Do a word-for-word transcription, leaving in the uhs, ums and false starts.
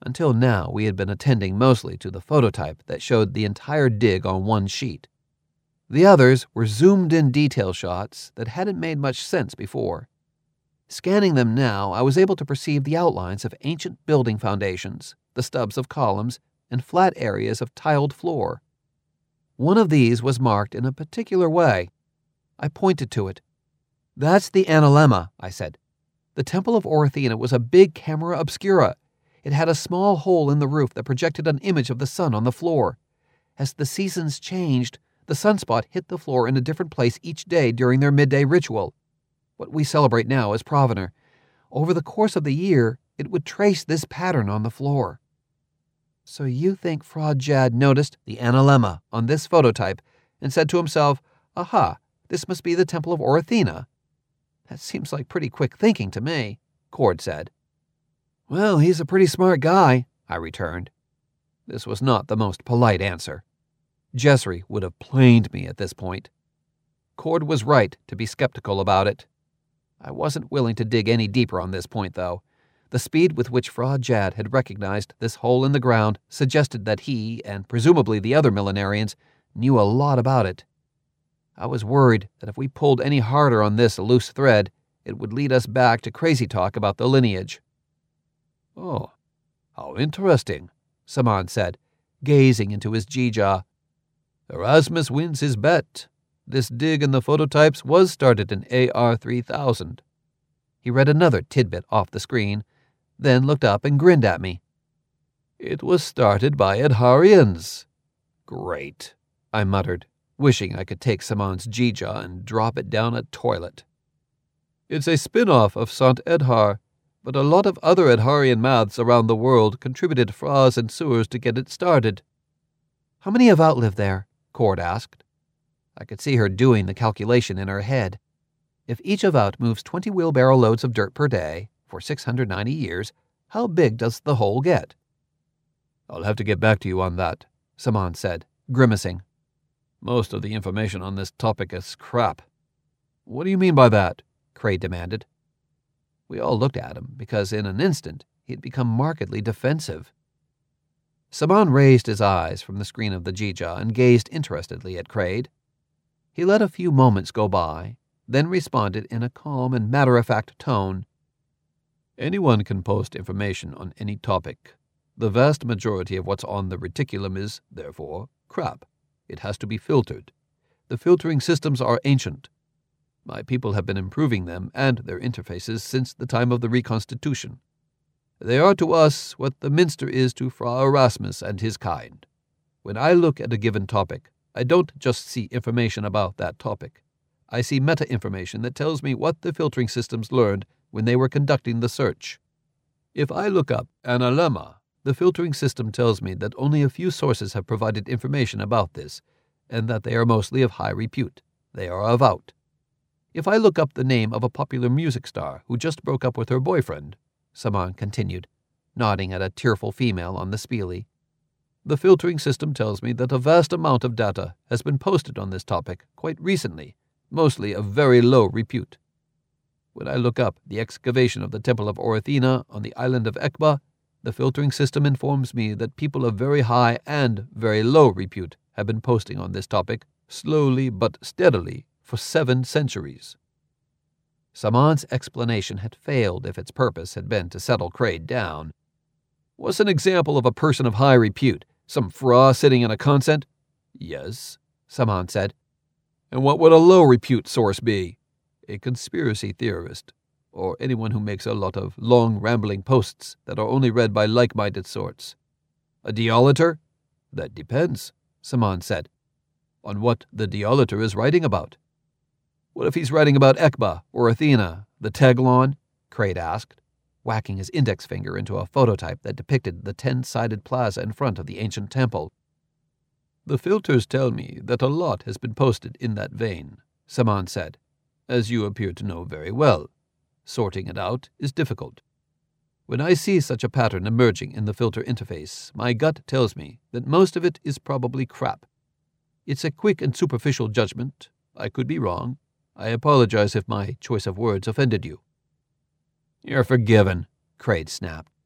Until now, we had been attending mostly to the phototype that showed the entire dig on one sheet. The others were zoomed-in detail shots that hadn't made much sense before. Scanning them now, I was able to perceive the outlines of ancient building foundations, the stubs of columns, and flat areas of tiled floor. One of these was marked in a particular way. I pointed to it. "That's the analemma," I said. "The Temple of Orithena was a big camera obscura. It had a small hole in the roof that projected an image of the sun on the floor. As the seasons changed, the sunspot hit the floor in a different place each day during their midday ritual. What we celebrate now is Provenor. Over the course of the year, it would trace this pattern on the floor." "So you think Fra Jad noticed the analemma on this phototype and said to himself, 'Aha, this must be the Temple of Orithena'? That seems like pretty quick thinking to me," Cord said. "Well, he's a pretty smart guy," I returned. This was not the most polite answer. Jessary would have planed me at this point. Cord was right to be skeptical about it. I wasn't willing to dig any deeper on this point, though. The speed with which Fra Jad had recognized this hole in the ground suggested that he, and presumably the other millenarians, knew a lot about it. I was worried that if we pulled any harder on this loose thread, it would lead us back to crazy talk about the lineage. "Oh, how interesting," Saman said, gazing into his Jija. "Erasmus wins his bet. This dig in the phototypes was started in A R three thousand. He read another tidbit off the screen, then looked up and grinned at me. "It was started by Edharians." "Great," I muttered, wishing I could take Saman's Jija and drop it down a toilet. "It's a spin-off of Sant Edhar, but a lot of other Edharian maths around the world contributed Fras and sewers to get it started." "How many have outlived there?" Cord asked. I could see her doing the calculation in her head. If each of out moves twenty wheelbarrow loads of dirt per day, for six hundred ninety years, how big does the hole get? "I'll have to get back to you on that," Saman said, grimacing. "Most of the information on this topic is crap." "What do you mean by that?" Cray demanded. We all looked at him, because in an instant he had become markedly defensive. Saman raised his eyes from the screen of the Jija and gazed interestedly at Crade. He let a few moments go by, then responded in a calm and matter-of-fact tone. "Anyone can post information on any topic. The vast majority of what's on the reticulum is, therefore, crap. It has to be filtered. The filtering systems are ancient. My people have been improving them and their interfaces since the time of the reconstitution. They are to us what the minster is to Fra Erasmus and his kind. When I look at a given topic, I don't just see information about that topic. I see meta-information that tells me what the filtering systems learned when they were conducting the search. If I look up analemma, the filtering system tells me that only a few sources have provided information about this, and that they are mostly of high repute. They are avowed. If I look up the name of a popular music star who just broke up with her boyfriend," Saman continued, nodding at a tearful female on the spieli, "the filtering system tells me that a vast amount of data has been posted on this topic quite recently, mostly of very low repute. When I look up the excavation of the Temple of Orithena on the island of Ekba, the filtering system informs me that people of very high and very low repute have been posting on this topic, slowly but steadily, for seven centuries." Saman's explanation had failed if its purpose had been to settle Crade down. "What's an example of a person of high repute? Some fra sitting in a consent?" "Yes," Saman said. "And what would a low-repute source be?" "A conspiracy theorist, or anyone who makes a lot of long, rambling posts that are only read by like-minded sorts." "A deolator?" "That depends," Saman said, "on what the deolator is writing about." "What if he's writing about Ekba, or Athena, the Teglon?" Crade asked, whacking his index finger into a phototype that depicted the ten-sided plaza in front of the ancient temple. "The filters tell me that a lot has been posted in that vein," Saman said, "as you appear to know very well. Sorting it out is difficult. When I see such a pattern emerging in the filter interface, my gut tells me that most of it is probably crap. It's a quick and superficial judgment. I could be wrong. I apologize if my choice of words offended you." "You're forgiven," Crade snapped.